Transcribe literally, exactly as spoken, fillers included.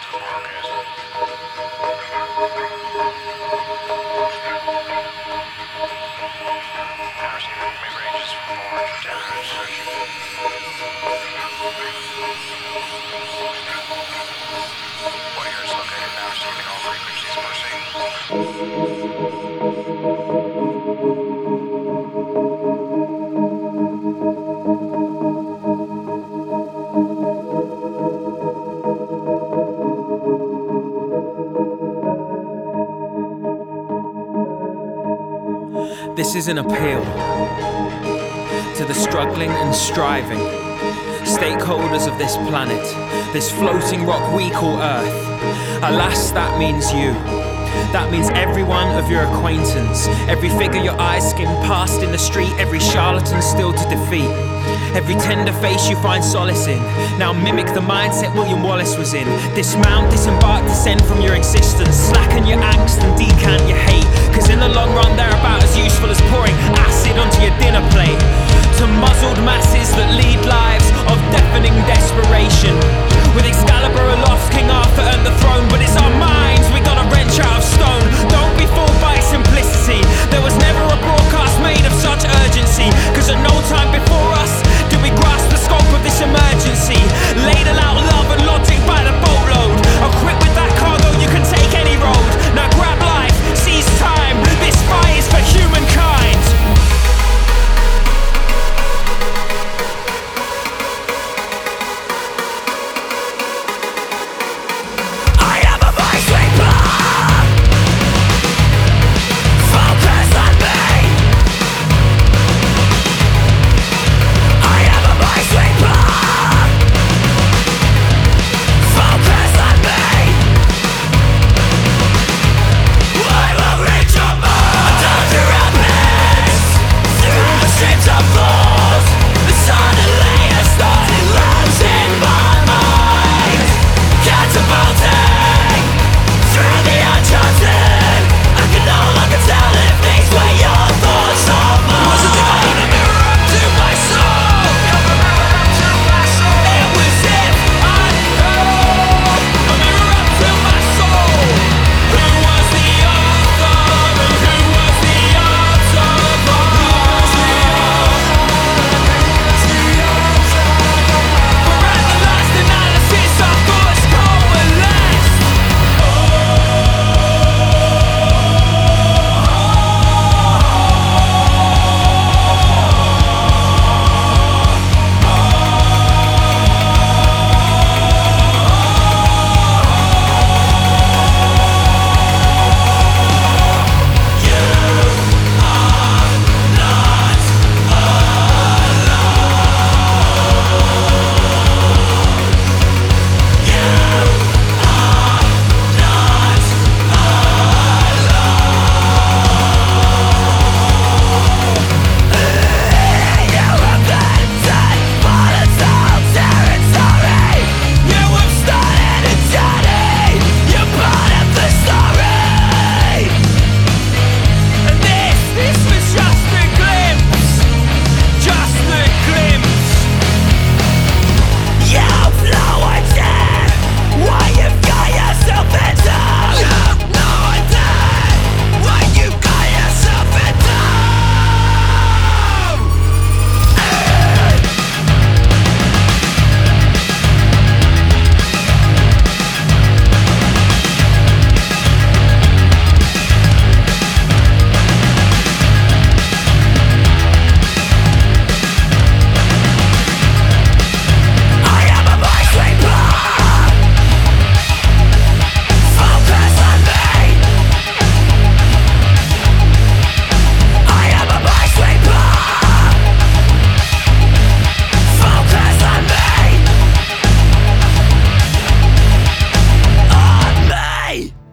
This is an appeal to the struggling and striving stakeholders of this planet, this floating rock we call Earth. Alas, that means you. That means every one of your acquaintance, every figure your eyes skim past in the street, every charlatan still to defeat, every tender face you find solace in. Now mimic the mindset William Wallace was in. Dismount, disembark, descend from your existence, slacken your angst and decant your hate, cause in the long run they're about as useful as pouring acid onto your dinner plate. To muzzled masses,